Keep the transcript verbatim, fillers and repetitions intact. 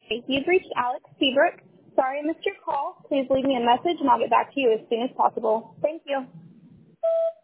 You've reached Alex Seabrook. Sorry I missed your call. Please leave me a message and I'll get back to you as soon as possible. Thank you.